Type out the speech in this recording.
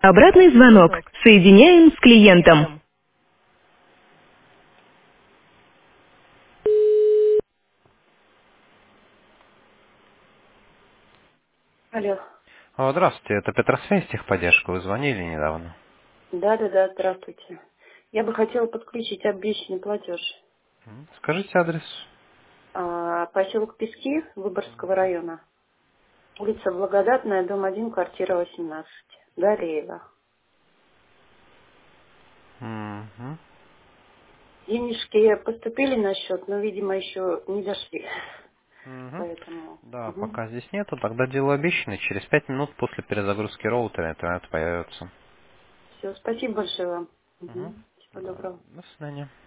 Обратный звонок. Соединяем с клиентом. Алло. Здравствуйте, это Петросвязь, техподдержка. Вы звонили недавно. Да, здравствуйте. Я бы хотела подключить обещанный платеж. Скажите адрес. Поселок Пески Выборгского района. Улица Благодатная, дом 1, квартира 18. Галеева. Мгм. Денежки поступили на счет, но, видимо, еще не дошли. Мгм. Поэтому. Да, пока здесь нету, тогда дело обещанное. Через 5 минут после перезагрузки роутера интернет появится. Все, спасибо большое вам. Мгм. Всего доброго. До свидания.